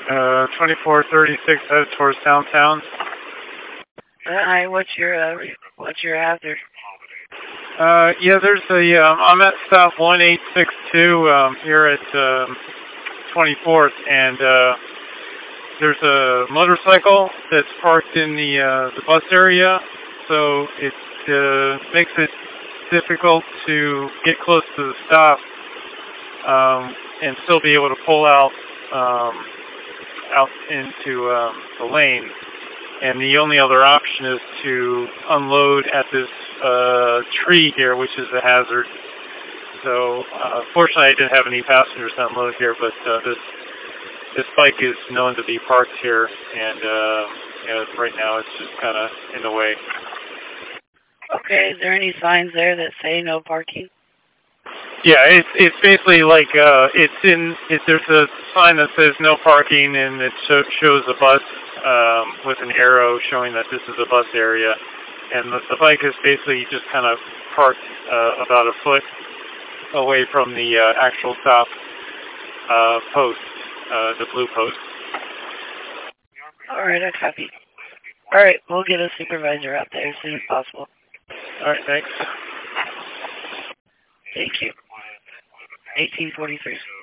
2436 head towards downtown. Hi, what's your hazard? Yeah, there's a, I'm at stop 1862, here at, 24th, and, there's a motorcycle that's parked in the bus area, so it, makes it difficult to get close to the stop, and still be able to pull out into, the lane. And the only other option is to unload at this tree here, which is a hazard. So, fortunately, I didn't have any passengers unload here, but this bike is known to be parked here, and right now it's just kind of in the way. Okay, is there any signs there that say no parking? Yeah, it's basically like there's a sign that says no parking, and it shows a bus with an arrow showing that this is a bus area, and the bike is basically just kind of parked about a foot away from the actual stop post, the blue post. All right, I copy. All right, we'll get a supervisor out there as soon as possible. All right, thanks. Thank you. 1843.